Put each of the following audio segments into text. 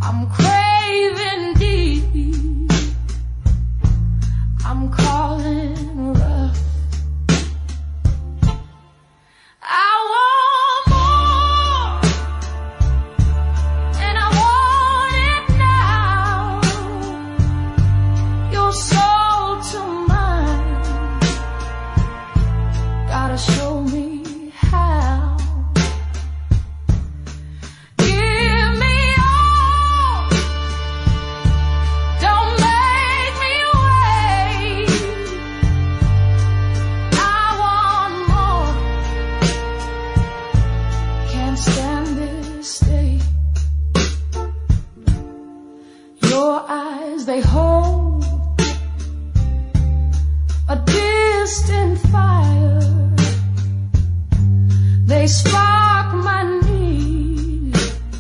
I'm craving deep. I'm calling rough. I want more, and I want it now. Your soul to mine, gotta show me how. They hold a distant fire. They spark my need.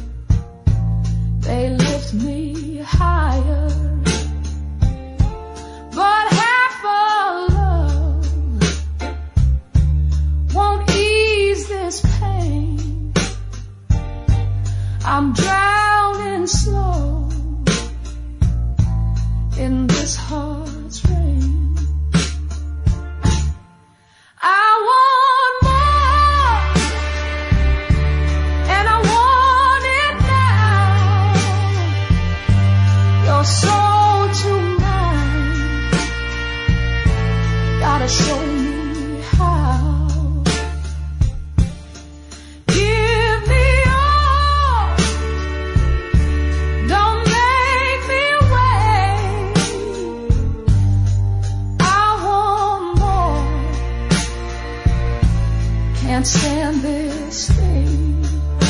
They lift me higher. But half a love won't ease this pain. I'm drowning slow in this heart's rain. I want more, and I want it now. Your soul to mine, gotta show me how. Can't stand this thing.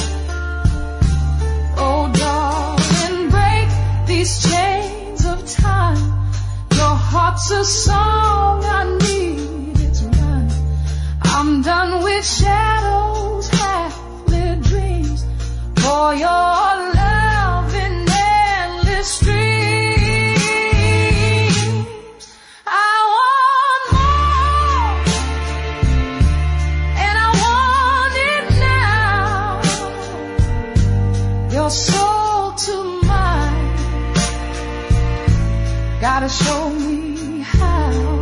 Oh, darling, break these chains of time. Your heart's a song I need, it's mine. I'm done with shadows, half-lit dreams, for your love in endless streams. Your soul to mine, gotta show me how.